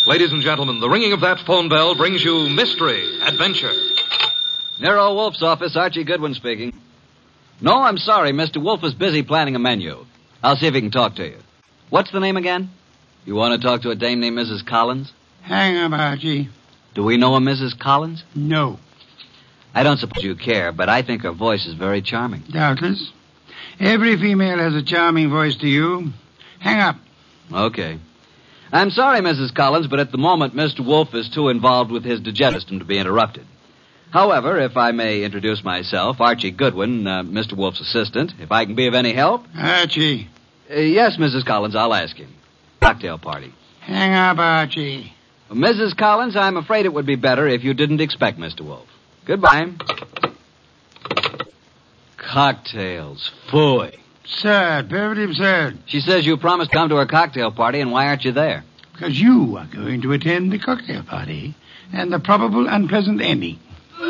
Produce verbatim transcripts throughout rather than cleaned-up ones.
Ladies and gentlemen, the ringing of that phone bell brings you mystery, adventure. Nero Wolf's office, Archie Goodwin speaking. No, I'm sorry. Mister Wolf is busy planning a menu. I'll see if he can talk to you. What's the name again? You want to talk to a dame named Missus Collins? Hang up, Archie. Do we know a Missus Collins? No. I don't suppose you care, but I think her voice is very charming. Doubtless. Every female has a charming voice to you. Hang up. Okay. I'm sorry, Missus Collins, but at the moment, Mister Wolf is too involved with his digestive system to be interrupted. However, if I may introduce myself, Archie Goodwin, uh, Mister Wolf's assistant, if I can be of any help. Archie. Uh, yes, Missus Collins, I'll ask him. Cocktail party. Hang up, Archie. Missus Collins, I'm afraid it would be better if you didn't expect Mister Wolf. Goodbye. Cocktails. Phooey. Absurd. Perfectly absurd. She says you promised to come to her cocktail party, and why aren't you there? Because you are going to attend the cocktail party and the probable unpleasant ending.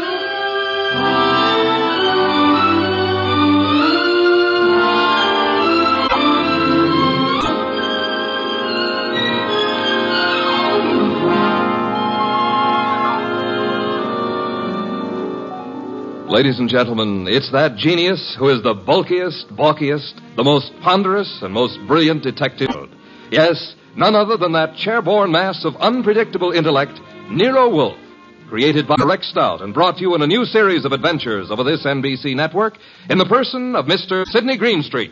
Ladies and gentlemen, it's that genius who is the bulkiest, balkiest, the most ponderous, and most brilliant detective. Yes, none other than that chair-borne mass of unpredictable intellect, Nero Wolfe, created by Rex Stout and brought to you in a new series of adventures over this N B C network in the person of Mister Sidney Greenstreet.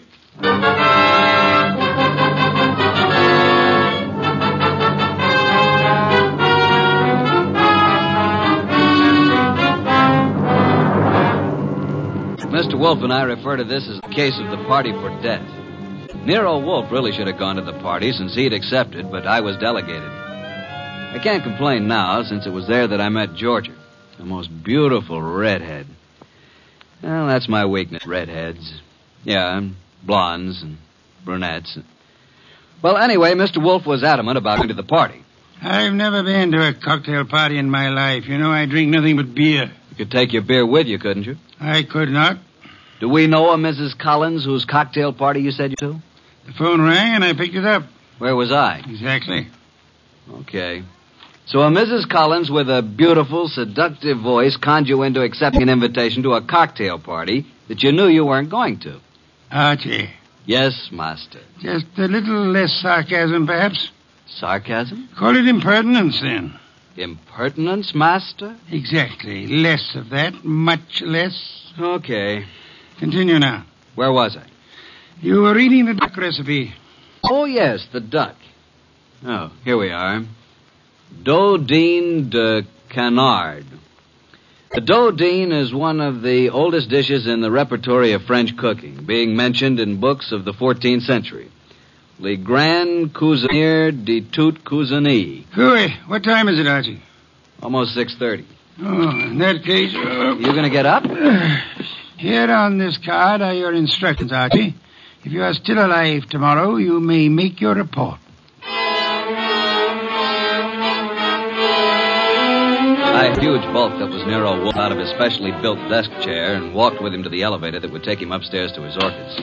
Mister Wolf and I refer to this as the case of the party for death. Nero Wolfe really should have gone to the party since he'd accepted, but I was delegated. I can't complain now, since it was there that I met Georgia, the most beautiful redhead. Well, that's my weakness, redheads. Yeah, and blondes and brunettes. Well, anyway, Mister Wolfe was adamant about going to the party. I've never been to a cocktail party in my life. You know, I drink nothing but beer. You could take your beer with you, couldn't you? I could not. Do we know a Missus Collins whose cocktail party you said you to? The phone rang and I picked it up. Where was I? Exactly. Okay. So a Missus Collins with a beautiful, seductive voice conned you into accepting an invitation to a cocktail party that you knew you weren't going to. Archie. Yes, master. Just a little less sarcasm, perhaps. Sarcasm? Call it impertinence, then. Impertinence, master? Exactly. Less of that. Much less. Okay. Continue now. Where was I? You were reading the duck recipe. Oh, yes, the duck. Oh, here we are. Dodine de canard. The dodine is one of the oldest dishes in the repertory of French cooking, being mentioned in books of the fourteenth century. Le Grand Cuisinier de toute Cuisine. Hooey, what time is it, Archie? Almost six thirty. Oh, in that case... Uh, you going to get up? Here on this card are your instructions, Archie. If you are still alive tomorrow, you may make your report. I had a huge bulk that was Nero Wolfe out of his specially built desk chair and walked with him to the elevator that would take him upstairs to his orchids.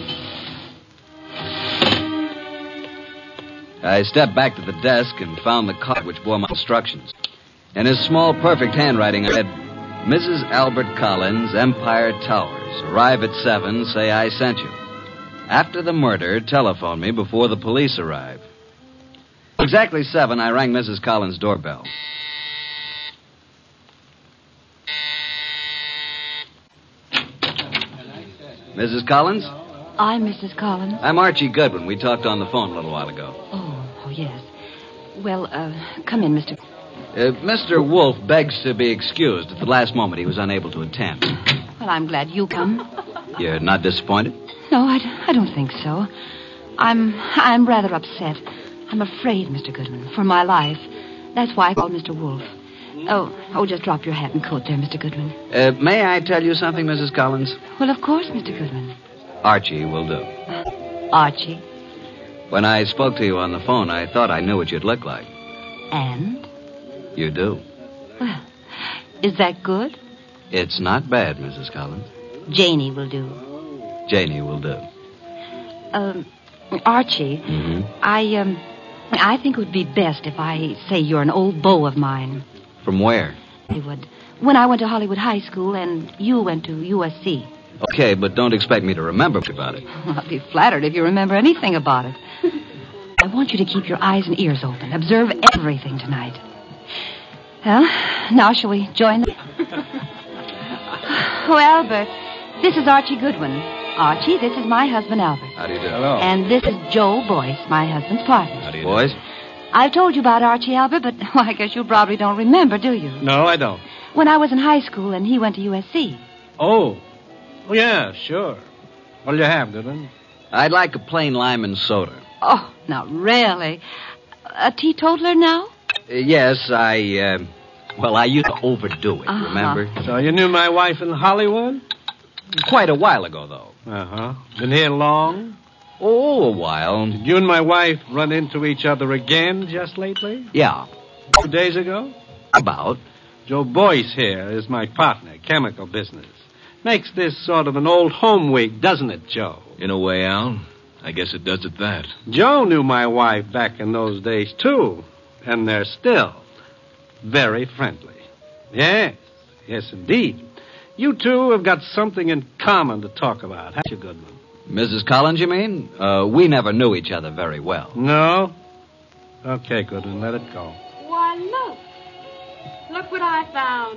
I stepped back to the desk and found the card which bore my instructions. In his small, perfect handwriting, I read, Missus Albert Collins, Empire Towers. Arrive at seven, say I sent you. After the murder, telephone me before the police arrive. Exactly seven, I rang Missus Collins' doorbell. Missus Collins? I'm Missus Collins. I'm Archie Goodwin. We talked on the phone a little while ago. Oh, oh yes. Well, uh, come in, Mister Uh, Mister Wolfe begs to be excused. At the last moment, he was unable to attend. Well, I'm glad you come. You're not disappointed? No, I, I don't think so. I'm I'm rather upset. I'm afraid, Mister Goodwin, for my life. That's why I called Mister Wolfe. Oh, oh, just drop your hat and coat there, Mister Goodwin. Uh, may I tell you something, Missus Collins? Well, of course, Mister Goodwin. Archie will do. Archie? When I spoke to you on the phone, I thought I knew what you'd look like. And? You do. Well, is that good? It's not bad, Missus Collins. Janie will do. Janie will do. Um, Archie, mm-hmm. I, um, I think it would be best if I say you're an old beau of mine. From where? Hollywood. When I went to Hollywood High School and you went to U S C. Okay, but don't expect me to remember much about it. Well, I'll be flattered if you remember anything about it. I want you to keep your eyes and ears open. Observe everything tonight. Well, now shall we join them? Oh, Albert, this is Archie Goodwin. Archie, this is my husband, Albert. How do you do? Hello. And this is Joe Boyce, my husband's partner. How do you do? Boys? I've told you about Archie, Albert, but well, I guess you probably don't remember, do you? No, I don't. When I was in high school and he went to U S C. Oh. Oh, yeah, sure. What'll you have, Goodwin? I'd like a plain lime and soda. Oh, now, really? A teetotaler now? Uh, yes, I, uh, well, I used to overdo it, Uh-huh. remember? So you knew my wife in Hollywood? Quite a while ago, though. Uh-huh. Been here long? Oh, a while. Did you and my wife run into each other again just lately? Yeah, Two days ago? about. Joe Boyce here is my partner, chemical business. Makes this sort of an old home week, doesn't it, Joe? In a way, Al. I guess it does at that. Joe knew my wife back in those days, too. And they're still very friendly. Yes, yes, indeed. You two have got something in common to talk about, haven't you, Goodman? Missus Collins, you mean? Uh, we never knew each other very well. No? Okay, Goodman, let it go. Why, look. Look what I found.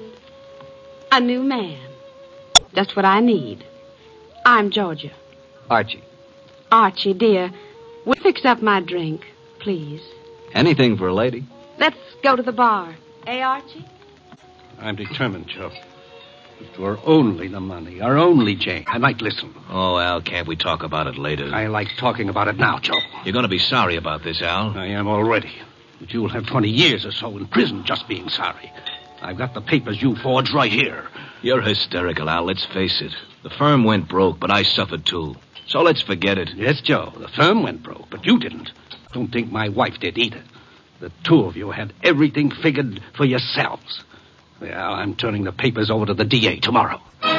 A new man. Just what I need. I'm Georgia. Archie. Archie, dear, will you fix up my drink, please? Anything for a lady. Let's go to the bar. Eh, Archie? I'm determined, Joe. If it were only the money, or only Jane, I might listen. Oh, Al, can't we talk about it later? I like talking about it now, Joe. You're going to be sorry about this, Al. I am already. But you'll have twenty years or so in prison just being sorry. I've got the papers you forged right here. You're hysterical, Al. Let's face it. The firm went broke, but I suffered too. So let's forget it. Yes, Joe, the firm went broke, but you didn't. Don't think my wife did either. The two of you had everything figured for yourselves. Well, I'm turning the papers over to the D A tomorrow.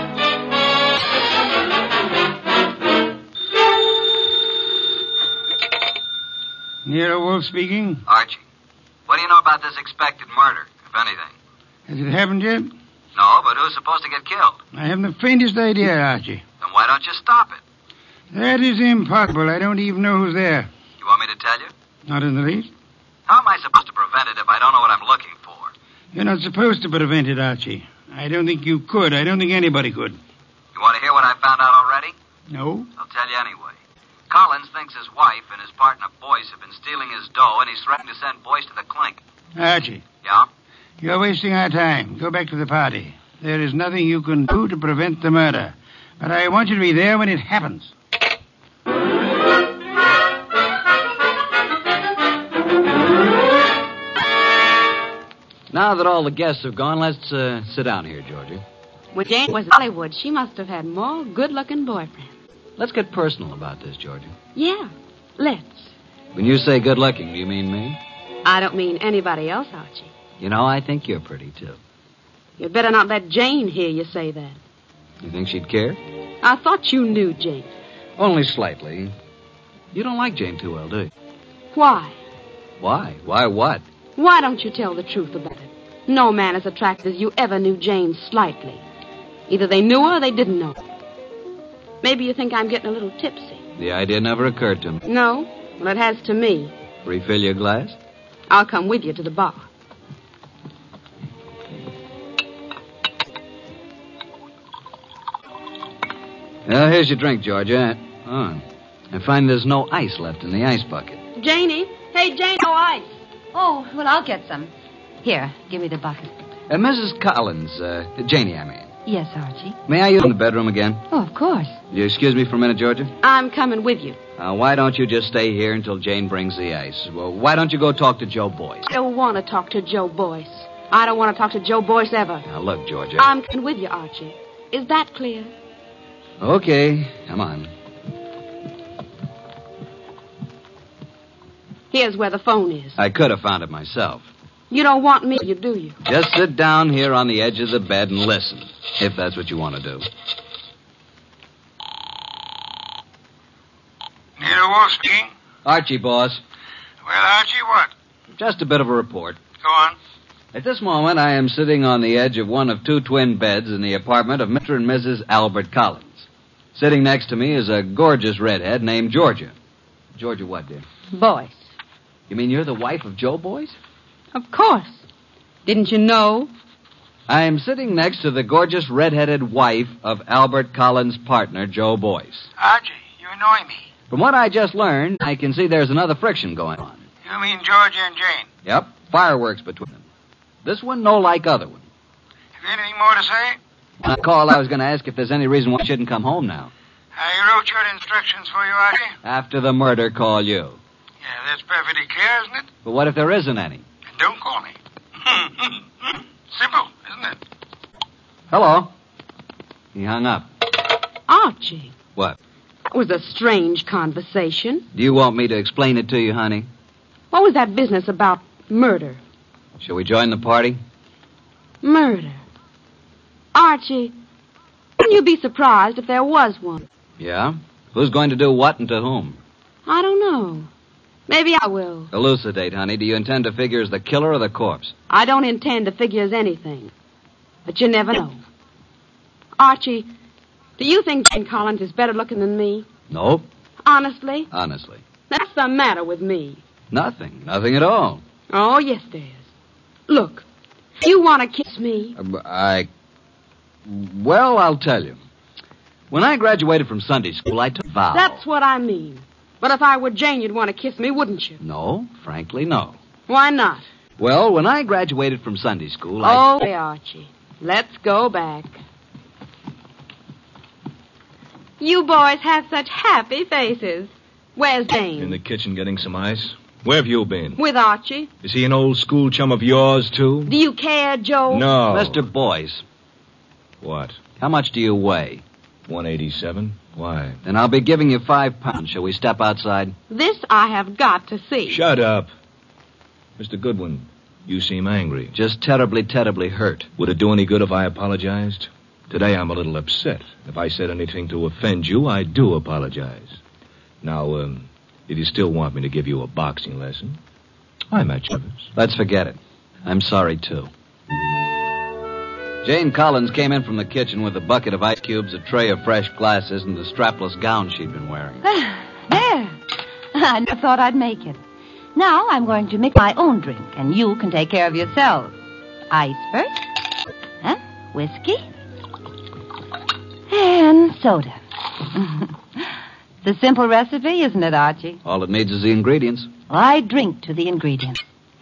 Nero Wolf speaking. Archie, what do you know about this expected murder, if anything? Has it happened yet? No, but who's supposed to get killed? I haven't the faintest idea, Archie. Then why don't you stop it? That is impossible. I don't even know who's there. You want me to tell you? Not in the least. How am I supposed to prevent it if I don't know what I'm looking for? You're not supposed to prevent it, Archie. I don't think you could. I don't think anybody could. You want to hear what I found out already? No? I'll tell you anyway. Collins thinks his wife and his partner Boyce have been stealing his dough, and he's threatening to send Boyce to the clink. Archie, Yeah? you're wasting our time. Go back to the party. There is nothing you can do to prevent the murder. But I want you to be there when it happens. Now that all the guests have gone, let's uh, sit down here, Georgie. When Jane was in Hollywood, she must have had more good-looking boyfriends. Let's get personal about this, Georgie. Yeah, let's. When you say good looking, do you mean me? I don't mean anybody else, Archie. You know, I think you're pretty, too. You'd better not let Jane hear you say that. You think she'd care? I thought you knew Jane. Only slightly. You don't like Jane too well, do you? Why? Why? Why what? Why don't you tell the truth about it? No man as attractive as you ever knew Jane slightly. Either they knew her or they didn't know her. Maybe you think I'm getting a little tipsy. The idea never occurred to me. No? Well, it has to me. Refill your glass? I'll come with you to the bar. Well, here's your drink, Georgia. Oh, I find there's no ice left in the ice bucket. Janie? Hey, Jane, no ice. Oh, well, I'll get some. Here, give me the bucket. Uh, Missus Collins, uh, Janie, I mean. Yes, Archie. May I use the bedroom again? Oh, of course. Will you excuse me for a minute, Georgia? I'm coming with you. Uh, why don't you just stay here until Jane brings the ice? Well, why don't you go talk to Joe Boyce? I don't want to talk to Joe Boyce. I don't want to talk to Joe Boyce ever. Now, look, Georgia. I'm coming with you, Archie. Is that clear? Okay, come on. Here's where the phone is. I could have found it myself. You don't want me, you do you? Just sit down here on the edge of the bed and listen, if that's what you want to do. Nero Wolf speaking. Archie, boss. Well, Archie, what? Just a bit of a report. Go on. At this moment, I am sitting on the edge of one of two twin beds in the apartment of Mister and Missus Albert Collins. Sitting next to me is a gorgeous redhead named Georgia. Georgia what, dear? Boyce. You mean you're the wife of Joe Boyce? Of course. Didn't you know? I am sitting next to the gorgeous redheaded wife of Albert Collins' partner, Joe Boyce. Archie, you annoy me. From what I just learned, I can see there's another friction going on. You mean Georgia and Jane? Yep, fireworks between them. This one no like other one. Have you anything more to say? When I called, I was going to ask if there's any reason why I shouldn't come home now. I wrote your instructions for you, Archie. After the murder, call you. Yeah, that's perfectly clear, isn't it? But what if there isn't any? And don't call me. Simple, isn't it? Hello. He hung up. Archie. What? That was a strange conversation. Do you want me to explain it to you, honey? What was that business about murder? Shall we join the party? Murder. Archie, wouldn't you be surprised if there was one? Yeah? Who's going to do what and to whom? I don't know. Maybe I will. Elucidate, honey. Do you intend to figure as the killer or the corpse? I don't intend to figure as anything. But you never know. Archie, do you think Jane Collins is better looking than me? Nope. Honestly? Honestly. That's the matter with me. Nothing. Nothing at all. Oh, yes, there is. Look, you want to kiss me? Uh, I... Well, I'll tell you. When I graduated from Sunday school, I took vows. That's what I mean. But if I were Jane, you'd want to kiss me, wouldn't you? No, frankly, no. Why not? Well, when I graduated from Sunday school, I... Okay, Archie. Let's go back. You boys have such happy faces. Where's Jane? In the kitchen getting some ice. Where have you been? With Archie. Is he an old school chum of yours, too? Do you care, Joe? No. Mister Boyce, What? how much do you weigh? one eighty-seven? Why? Then I'll be giving you five pounds. Shall we step outside? This I have got to see. Shut up. Mister Goodwin, you seem angry. Just terribly, terribly hurt. Would it do any good if I apologized? Today I'm a little upset. If I said anything to offend you, I do apologize. Now, um, if you still want me to give you a boxing lesson, I'm at your service. Let's forget it. I'm sorry, too. Jane Collins came in from the kitchen with a bucket of ice cubes, a tray of fresh glasses, and the strapless gown she'd been wearing. There. I never thought I'd make it. Now I'm going to make my own drink, and you can take care of yourself. Ice first. Huh? Whiskey. And soda. It's a simple recipe, isn't it, Archie? All it needs is the ingredients. I drink to the ingredients.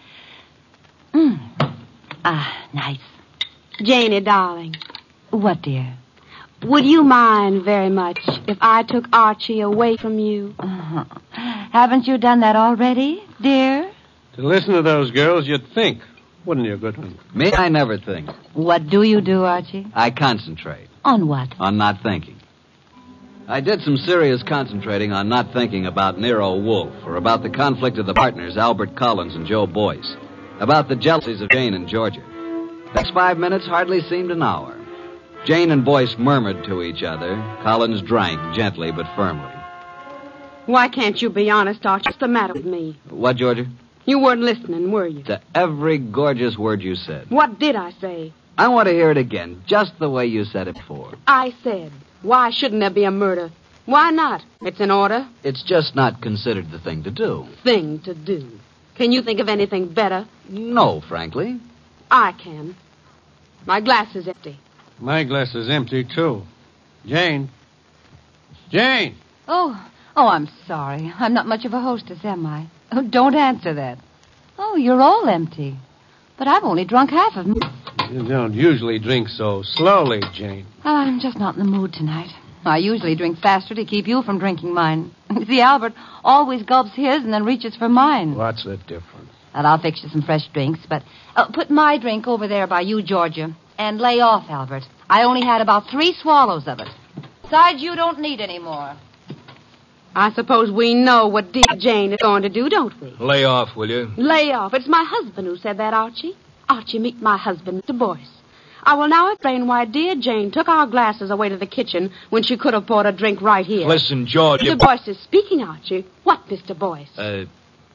Mm. Ah, nice. Janie, darling, What, dear? would you mind very much if I took Archie away from you? Uh-huh. Haven't you done that already, dear? To listen to those girls, you'd think, wouldn't you, Goodwin? Me, I never think. What do you do, Archie? I concentrate On what? on not thinking. I did some serious concentrating on not thinking about Nero Wolfe, or about the conflict of the partners, Albert Collins and Joe Boyce, about the jealousies of Jane and Georgia. The next five minutes hardly seemed an hour. Jane and Boyce murmured to each other. Collins drank gently but firmly. Why can't you be honest, Archie? What's the matter with me? What, Georgia? You weren't listening, were you? To every gorgeous word you said. What did I say? I want to hear it again, just the way you said it before. I said, why shouldn't there be a murder? Why not? It's in order. It's just not considered the thing to do. Thing to do. Can you think of anything better? No, frankly. I can. My glass is empty. My glass is empty, too. Jane. Jane! Oh, oh, I'm sorry. I'm not much of a hostess, am I? Oh, don't answer that. Oh, you're all empty. But I've only drunk half of them. You don't usually drink so slowly, Jane. Well, I'm just not in the mood tonight. I usually drink faster to keep you from drinking mine. You see, Albert always gulps his and then reaches for mine. What's the difference? Well, I'll fix you some fresh drinks, but uh, put my drink over there by you, Georgia, and lay off, Albert. I only had about three swallows of it. Besides, you don't need any more. I suppose we know what dear Jane is going to do, don't we? Lay off, will you? Lay off. It's my husband who said that, Archie. Archie, meet my husband, Mister Boyce. I will now explain why dear Jane took our glasses away to the kitchen when she could have bought a drink right here. Listen, George. Mister You... Boyce is speaking, Archie. What, Mister Boyce? Uh,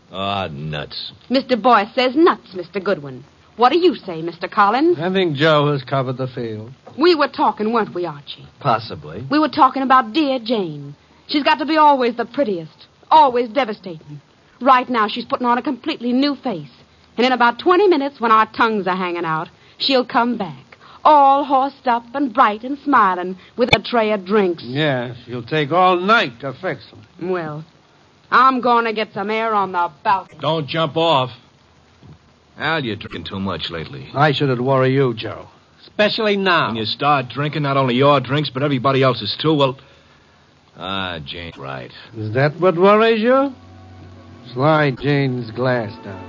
Ah, nuts. Mister Boyce says nuts, Mister Goodwin. What do you say, Mister Collins? I think Joe has covered the field. We were talking, weren't we, Archie? Possibly. We were talking about dear Jane. She's got to be always the prettiest, always devastating. Right now, she's putting on a completely new face. And in about twenty minutes, when our tongues are hanging out, she'll come back, all horsed up and bright and smiling, with a tray of drinks. Yes, you'll take all night to fix them. Well, I'm going to get some air on the balcony. Don't jump off. Al, you're drinking too much lately. I shouldn't worry you, Joe. Especially now. When you start drinking, not only your drinks, but everybody else's too, well... Ah, Jane's right. Is that what worries you? Slide Jane's glass down.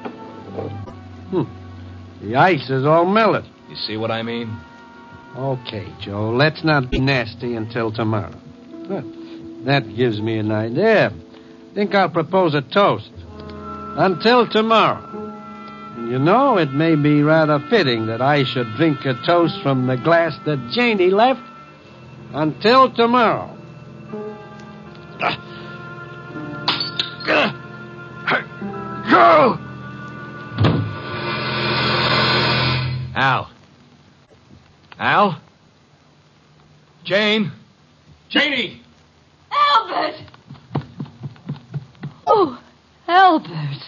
Hmm. The ice is all melted. You see what I mean? Okay, Joe, let's not be nasty until tomorrow. Huh. That gives me an idea. Think I'll propose a toast. Until tomorrow. And you know, it may be rather fitting that I should drink a toast from the glass that Janie left. Until tomorrow. Go! Al. Al? Jane? Janie! Albert! Oh, Albert.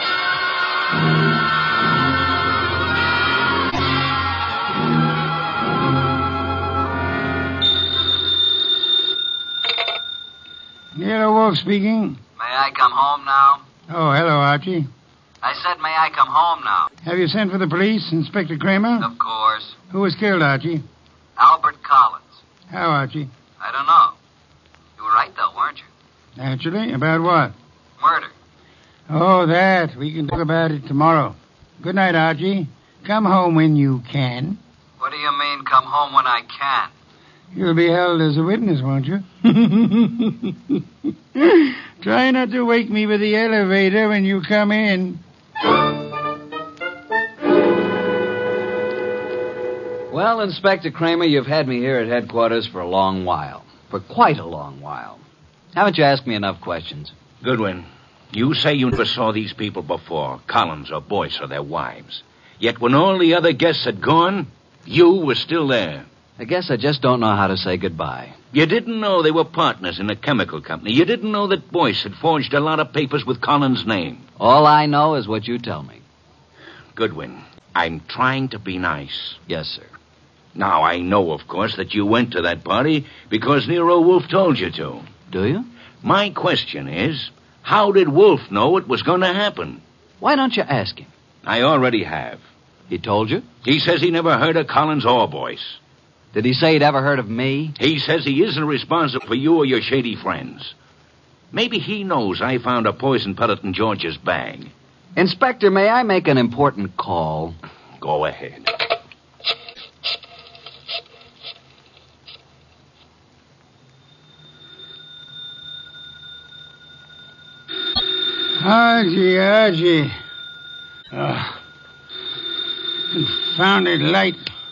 Nero Wolf speaking. May I come home now? Oh, hello, Archie. I said, may I come home now? Have you sent for the police, Inspector Kramer? Of course. Who was killed, Archie? Albert Collins. How, Archie? I don't know. You were right, though, weren't you? Naturally. About what? Murder. Oh, that. We can talk about it tomorrow. Good night, Archie. Come home when you can. What do you mean, come home when I can? You'll be held as a witness, won't you? Try not to wake me with the elevator when you come in. Well, Inspector Kramer, you've had me here at headquarters for a long while. For quite a long while. Haven't you asked me enough questions? Goodwin, you say you never saw these people before, Collins or Boyce or their wives. Yet when all the other guests had gone, you were still there. I guess I just don't know how to say goodbye. You didn't know they were partners in a chemical company. You didn't know that Boyce had forged a lot of papers with Collins' name. All I know is what you tell me. Goodwin, I'm trying to be nice. Yes, sir. Now, I know, of course, that you went to that party because Nero Wolf told you to. Do you? My question is, how did Wolf know it was going to happen? Why don't you ask him? I already have. He told you? He says he never heard of Collins or Boyce. Did he say he'd ever heard of me? He says he isn't responsible for you or your shady friends. Maybe he knows I found a poison pellet in George's bag. Inspector, may I make an important call? Go ahead. Archie, Archie. Oh, confounded light.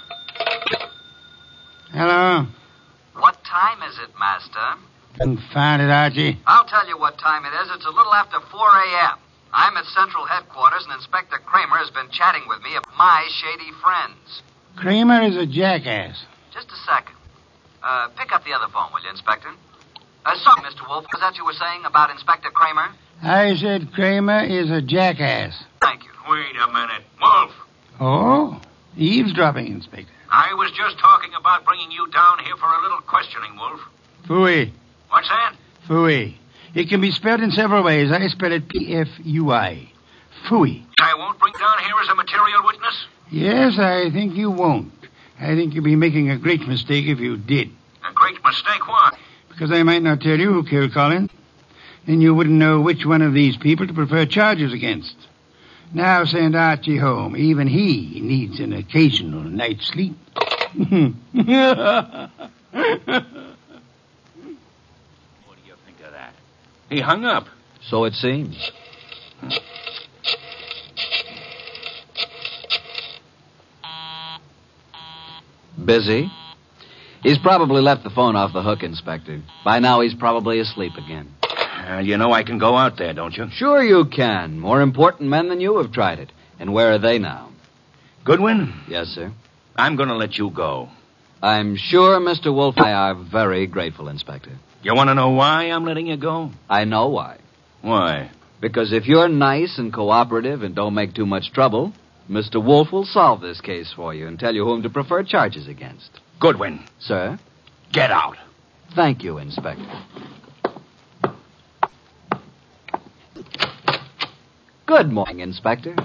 Hello? What time is it, Master? Confounded, Archie. I'll tell you what time it is. It's a little after four a.m. I'm at Central Headquarters, and Inspector Kramer has been chatting with me about my shady friends. Kramer is a jackass. Just a second. Uh, pick up the other phone, will you, Inspector? Uh, sorry, Mister Wolf. Was that you were saying about Inspector Kramer? I said Kramer is a jackass. Thank you. Wait a minute. Wolf! Oh? Eavesdropping, Inspector. I was just talking about bringing you down here for a little questioning, Wolf. Fooey. What's that? Fooey. It can be spelled in several ways. I spell it P F U I. Fooey. I won't bring down here as a material witness? Yes, I think you won't. I think you'd be making a great mistake if you did. A great mistake? Why? Because I might not tell you who killed Collins. Then you wouldn't know which one of these people to prefer charges against. Now send Archie home. Even he needs an occasional night's sleep. What do you think of that? He hung up. So it seems. Busy? He's probably left the phone off the hook, Inspector. By now he's probably asleep again. Uh, you know I can go out there, don't you? Sure you can. More important men than you have tried it. And where are they now? Goodwin? Yes, sir. I'm going to let you go. I'm sure Mister Wolf and I are very grateful, Inspector. You want to know why I'm letting you go? I know why. Why? Because if you're nice and cooperative and don't make too much trouble, Mister Wolf will solve this case for you and tell you whom to prefer charges against. Goodwin. Sir? Get out. Thank you, Inspector. Good morning, Inspector.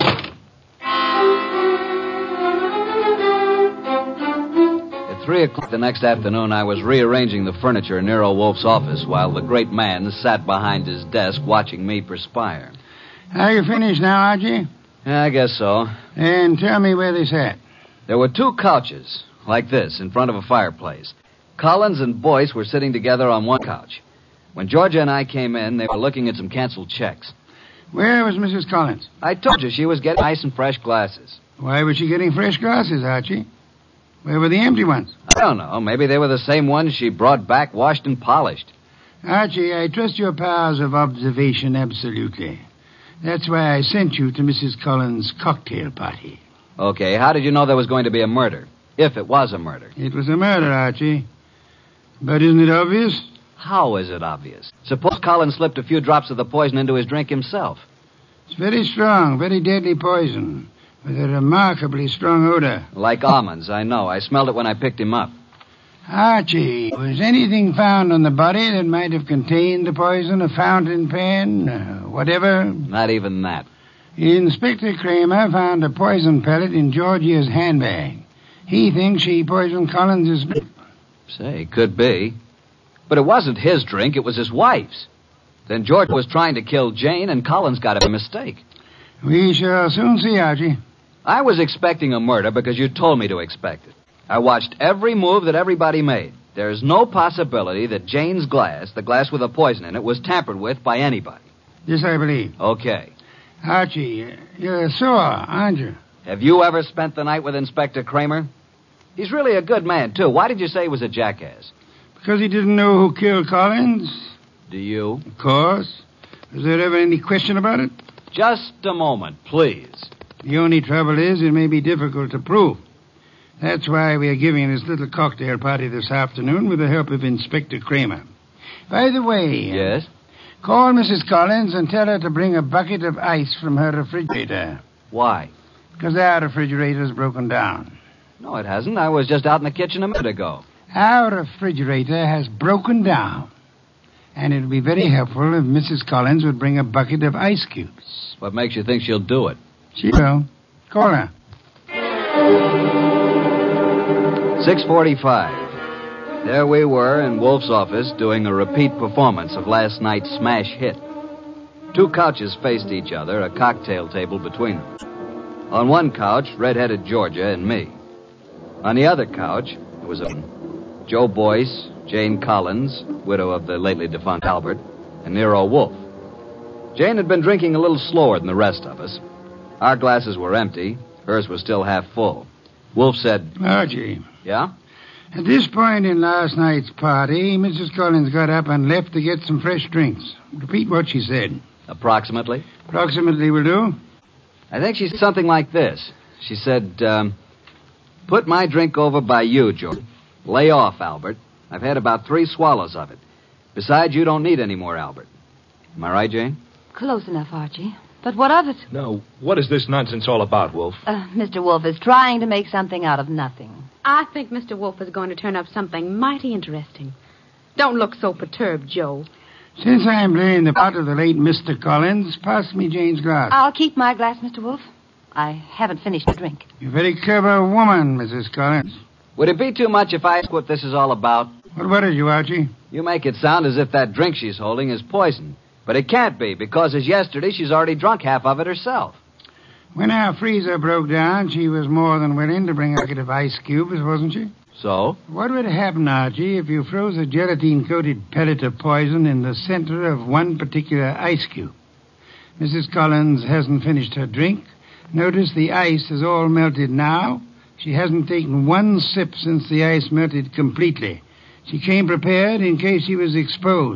At three o'clock the next afternoon, I was rearranging the furniture in Nero Wolf's office while the great man sat behind his desk watching me perspire. Are you finished now, Archie? Yeah, I guess so. And tell me where they sat. There were two couches, like this, in front of a fireplace. Collins and Boyce were sitting together on one couch. When Georgia and I came in, they were looking at some canceled checks. Where was Missus Collins? I told you she was getting nice and fresh glasses. Why was she getting fresh glasses, Archie? Where were the empty ones? I don't know. Maybe they were the same ones she brought back washed and polished. Archie, I trust your powers of observation absolutely. That's why I sent you to Missus Collins' cocktail party. Okay, how did you know there was going to be a murder? If it was a murder. It was a murder, Archie. But isn't it obvious? How is it obvious? Suppose Collins slipped a few drops of the poison into his drink himself. It's very strong, very deadly poison, with a remarkably strong odor. Like almonds, I know. I smelled it when I picked him up. Archie, was anything found on the body that might have contained the poison? A fountain pen, uh, whatever? Not even that. Inspector Kramer found a poison pellet in Georgia's handbag. He thinks she poisoned Collins' drink. Say, could be. But it wasn't his drink, it was his wife's. Then George was trying to kill Jane, and Collins got a mistake. We shall soon see, Archie. I was expecting a murder because you told me to expect it. I watched every move that everybody made. There's no possibility that Jane's glass, the glass with the poison in it, was tampered with by anybody. This I believe. Okay. Archie, you're sore, aren't you? Have you ever spent the night with Inspector Kramer? He's really a good man, too. Why did you say he was a jackass? Because he didn't know who killed Collins? Do you? Of course. Was there ever any question about it? Just a moment, please. The only trouble is it may be difficult to prove. That's why we are giving this little cocktail party this afternoon with the help of Inspector Kramer. By the way... Yes? Call Missus Collins and tell her to bring a bucket of ice from her refrigerator. Why? Because our refrigerator's broken down. No, it hasn't. I was just out in the kitchen a minute ago. Our refrigerator has broken down. And it would be very helpful if Missus Collins would bring a bucket of ice cubes. What makes you think she'll do it? She will. Call her. six forty-five. There we were in Wolf's office doing a repeat performance of last night's smash hit. Two couches faced each other, a cocktail table between them. On one couch, red-headed Georgia and me. On the other couch, there was a Joe Boyce, Jane Collins, widow of the lately defunct Albert, and Nero Wolf. Jane had been drinking a little slower than the rest of us. Our glasses were empty. Hers was still half full. Wolf said... Archie. Yeah? At this point in last night's party, Missus Collins got up and left to get some fresh drinks. Repeat what she said. Approximately? Approximately will do. I think she said something like this. She said, um, put my drink over by you, George. Lay off, Albert. I've had about three swallows of it. Besides, you don't need any more, Albert. Am I right, Jane? Close enough, Archie. But what of it? Now, what is this nonsense all about, Wolf? Uh, Mister Wolf is trying to make something out of nothing. I think Mister Wolf is going to turn up something mighty interesting. Don't look so perturbed, Joe. Since I'm playing the part of the late Mister Collins, pass me Jane's glass. I'll keep my glass, Mister Wolf. I haven't finished the drink. You're a very clever woman, Missus Collins. Would it be too much if I ask what this is all about? What worries you, Archie? You make it sound as if that drink she's holding is poison. But it can't be, because as yesterday, she's already drunk half of it herself. When our freezer broke down, she was more than willing to bring a bucket of ice cubes, wasn't she? So? What would happen, Archie, if you froze a gelatine-coated pellet of poison in the center of one particular ice cube? Missus Collins hasn't finished her drink. Notice the ice is all melted now. She hasn't taken one sip since the ice melted completely. She came prepared in case she was exposed.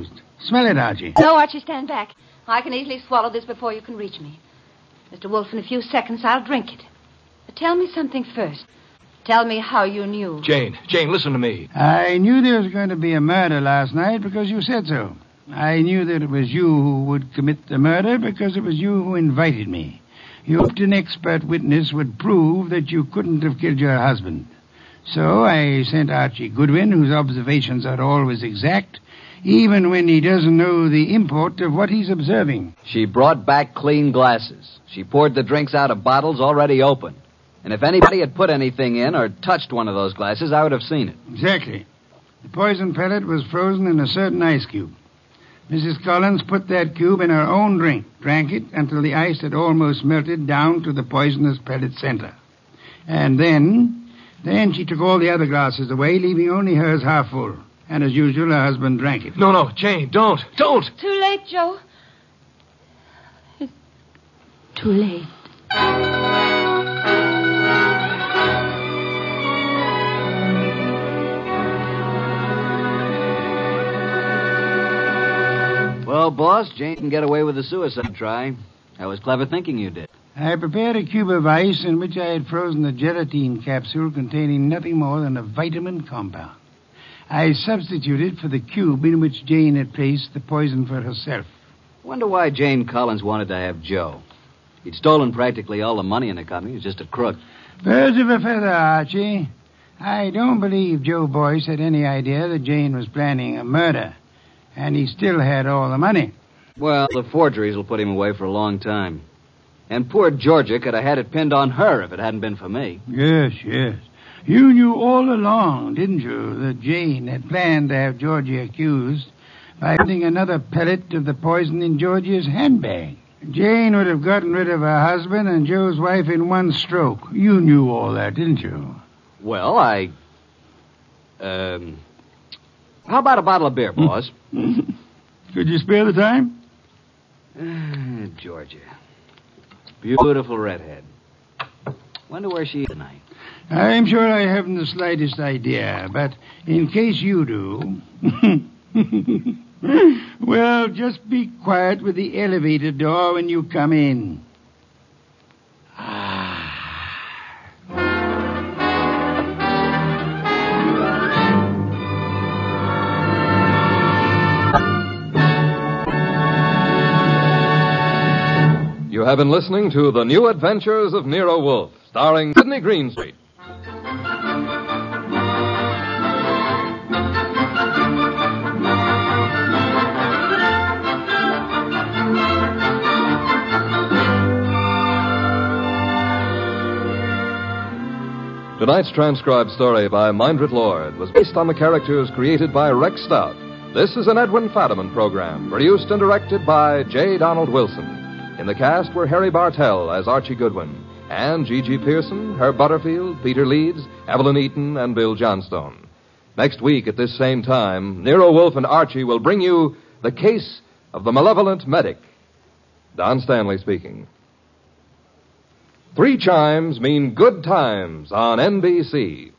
Smell it, Archie. No, Archie, stand back. I can easily swallow this before you can reach me. Mister Wolf, in a few seconds, I'll drink it. But tell me something first. Tell me how you knew. Jane, Jane, listen to me. I knew there was going to be a murder last night because you said so. I knew that it was you who would commit the murder because it was you who invited me. You hoped an expert witness would prove that you couldn't have killed your husband. So I sent Archie Goodwin, whose observations are always exact, even when he doesn't know the import of what he's observing. She brought back clean glasses. She poured the drinks out of bottles already open. And if anybody had put anything in or touched one of those glasses, I would have seen it. Exactly. The poison pellet was frozen in a certain ice cube. Missus Collins put that cube in her own drink, drank it until the ice had almost melted down to the poisonous pellet center. And then, then she took all the other glasses away, leaving only hers half full. And as usual, her husband drank it. No, no, Jane, don't, don't. Too late, Joe. It's too late. Well, boss, Jane can get away with a suicide try. That was clever thinking you did. I prepared a cube of ice in which I had frozen a gelatine capsule containing nothing more than a vitamin compound. I substituted for the cube in which Jane had placed the poison for herself. Wonder why Jane Collins wanted to have Joe. He'd stolen practically all the money in the company. He was just a crook. Birds of a feather, Archie. I don't believe Joe Boyce had any idea that Jane was planning a murder. And he still had all the money. Well, the forgeries will put him away for a long time. And poor Georgia could have had it pinned on her if it hadn't been for me. Yes, yes. You knew all along, didn't you, that Jane had planned to have Georgia accused by putting another pellet of the poison in Georgia's handbag. Jane would have gotten rid of her husband and Joe's wife in one stroke. You knew all that, didn't you? Well, I... Um... How about a bottle of beer, boss? Could you spare the time? Uh, Georgia. Beautiful redhead. Wonder where she is tonight. I'm sure I haven't the slightest idea, but in case you do... well, just be quiet with the elevator door when you come in. You have been listening to The New Adventures of Nero Wolfe, starring Sidney Greenstreet. Tonight's transcribed story by Mindred Lord was based on the characters created by Rex Stout. This is an Edwin Fadiman program, produced and directed by J. Donald Wilson. In the cast were Harry Bartell as Archie Goodwin, and G G. Pearson, Herb Butterfield, Peter Leeds, Evelyn Eaton, and Bill Johnstone. Next week at this same time, Nero Wolfe and Archie will bring you The Case of the Malevolent Medic. Don Stanley speaking. Three chimes mean good times on N B C.